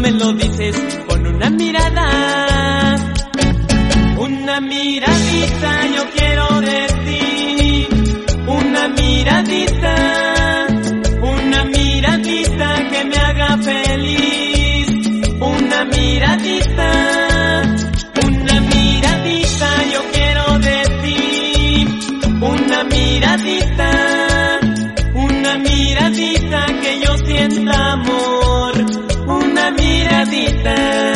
me lo dices con una mirada. Una miradita yo quiero de ti, una miradita que me haga feliz, una miradita yo quiero de ti, una miradita que yo sienta amor, una miradita.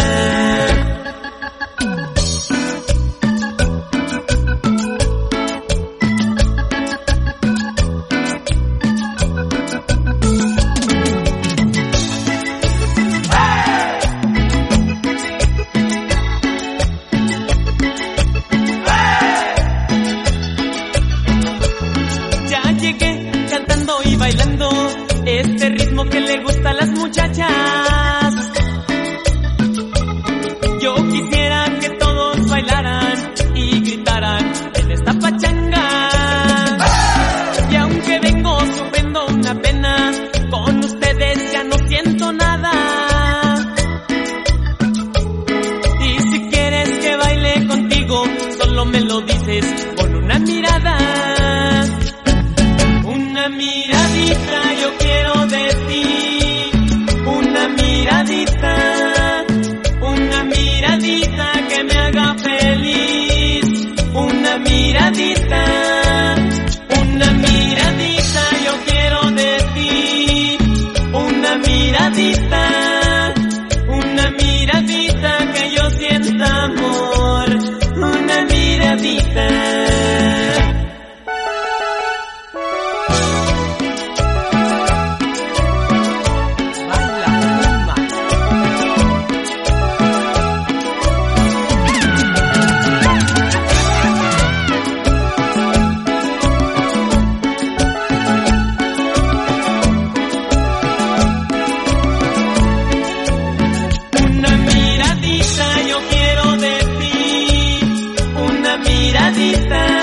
Bailando este ritmo que le gusta a las muchachas. Yo quisiera que todos bailaran y gritaran en esta pachanga. Y aunque vengo sufriendo una pena, con ustedes ya no siento nada. Y si quieres que baile contigo, solo me lo dices con una mirada. Una miradita yo quiero de ti, una miradita que me haga feliz, una miradita yo quiero de ti, una miradita que yo sienta amor, una miradita. Miradita